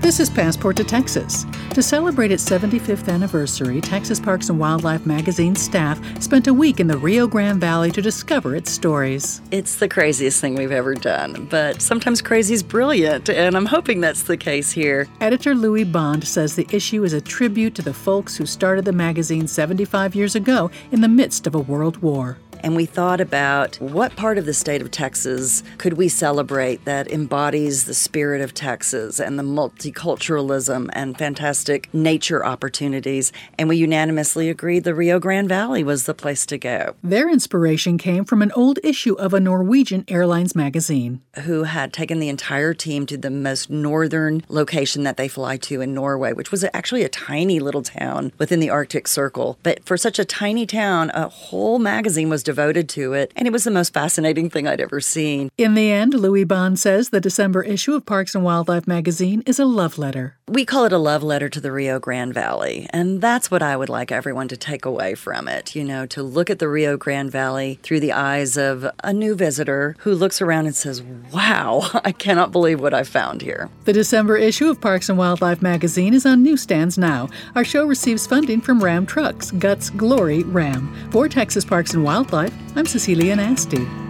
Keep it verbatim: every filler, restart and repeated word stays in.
This is Passport to Texas. To celebrate its seventy-fifth anniversary, Texas Parks and Wildlife Magazine staff spent a week in the Rio Grande Valley to discover its stories. It's the craziest thing we've ever done, but sometimes crazy is brilliant, and I'm hoping that's the case here. Editor Louis Bond says the issue is a tribute to the folks who started the magazine seventy-five years ago in the midst of a world war. And we thought about what part of the state of Texas could we celebrate that embodies the spirit of Texas and the multiculturalism and fantastic nature opportunities. And we unanimously agreed the Rio Grande Valley was the place to go. Their inspiration came from an old issue of a Norwegian Airlines magazine, who had taken the entire team to the most northern location that they fly to in Norway, which was actually a tiny little town within the Arctic Circle. But for such a tiny town, a whole magazine was devoted to it, and it was the most fascinating thing I'd ever seen. In the end, Louis Bond says the December issue of Parks and Wildlife magazine is a love letter. We call it a love letter to the Rio Grande Valley, and that's what I would like everyone to take away from it, you know, to look at the Rio Grande Valley through the eyes of a new visitor who looks around and says, wow, I cannot believe what I found here. The December issue of Parks and Wildlife magazine is on newsstands now. Our show receives funding from Ram Trucks, Guts Glory Ram. For Texas Parks and Wildlife, I'm Cecilia Nasty.